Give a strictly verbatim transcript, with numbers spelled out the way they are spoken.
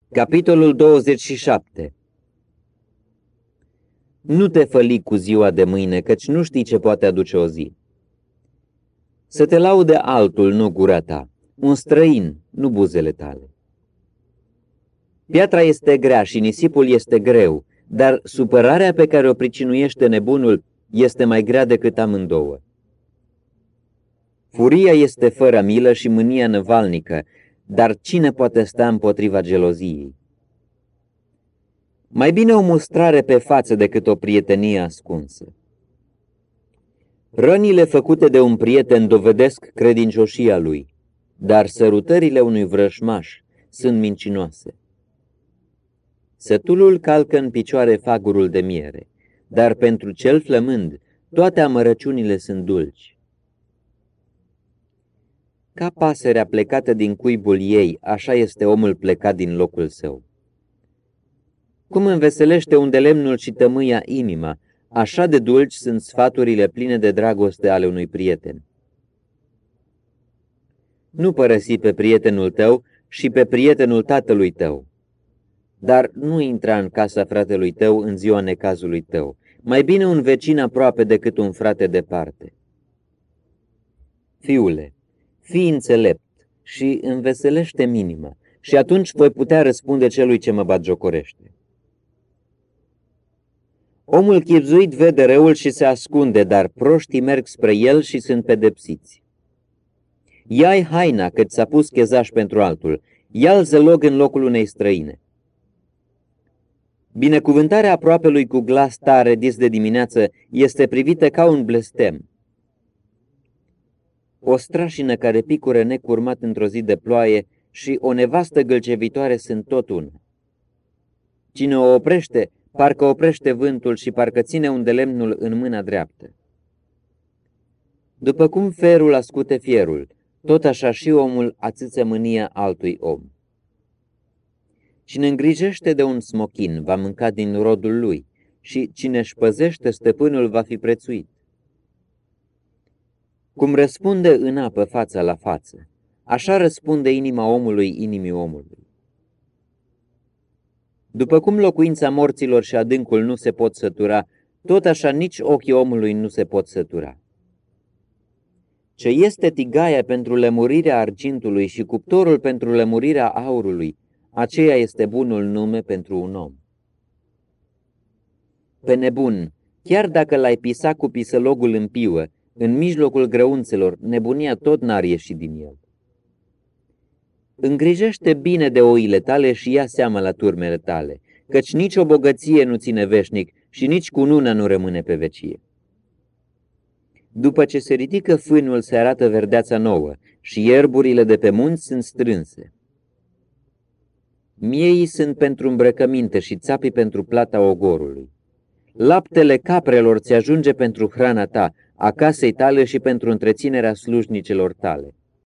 Capitolul douăzeci și șapte. Nu te făli cu ziua de mâine, căci nu știi ce poate aduce o zi. Să te laude altul, nu gura ta, un străin, nu buzele tale. Piatra este grea și nisipul este greu, dar supărarea pe care o pricinuiește nebunul este mai grea decât amândouă. Furia este fără milă și mânia năvalnică, dar cine poate sta împotriva geloziei? Mai bine o mustrare pe față decât o prietenie ascunsă. Rănile făcute de un prieten dovedesc credincioșia lui, dar sărutările unui vrășmaș sunt mincinoase. Sătulul calcă în picioare fagurul de miere, dar pentru cel flămând toate amărăciunile sunt dulci. Ca pasărea plecată din cuibul ei, așa este omul plecat din locul său. Cum înveselește unde lemnul și tămâia inima, așa de dulci sunt sfaturile pline de dragoste ale unui prieten. Nu părăsi pe prietenul tău și pe prietenul tatălui tău, dar nu intra în casa fratelui tău în ziua necazului tău. Mai bine un vecin aproape decât un frate departe. Fiule, fii înțelept și înveselește minima, și atunci voi putea răspunde celui ce mă batjocorește. Omul chibzuit vede răul și se ascunde, dar proștii merg spre el și sunt pedepsiți. Ia-i haina, că ți-a pus chezaș pentru altul, ia-l zălog în locul unei străine. Binecuvântarea aproapelui cu glas tare dis de dimineață este privită ca un blestem. O strașină care picură necurmat într-o zi de ploaie și o nevastă gâlcevitoare sunt tot una. Cine o oprește, parcă oprește vântul și parcă ține un de lemnul în mâna dreaptă. După cum ferul ascute fierul, tot așa și omul ațâță mânia altui om. Cine îngrijește de un smochin va mânca din rodul lui și cine își păzește stăpânul va fi prețuit. Cum răspunde în apă fața la față, așa răspunde inima omului inimii omului. După cum locuința morților și adâncul nu se pot sătura, tot așa nici ochii omului nu se pot sătura. Ce este tigaia pentru lămurirea argintului și cuptorul pentru lămurirea aurului, aceea este bunul nume pentru un om. Pe nebun, chiar dacă l-ai pisa cu pisălogul în piuă, în mijlocul grăunțelor, nebunia tot n-ar ieși din el. Îngrijește bine de oile tale și ia seama la turmele tale, căci nici o bogăție nu ține veșnic și nici cununa nu rămâne pe vecie. După ce se ridică fânul, se arată verdeața nouă și ierburile de pe munți sunt strânse. Mieii sunt pentru îmbrăcăminte și țapii pentru plata ogorului. Laptele caprelor ți ajunge pentru hrana ta, a casei tale și pentru întreținerea slujnicelor tale.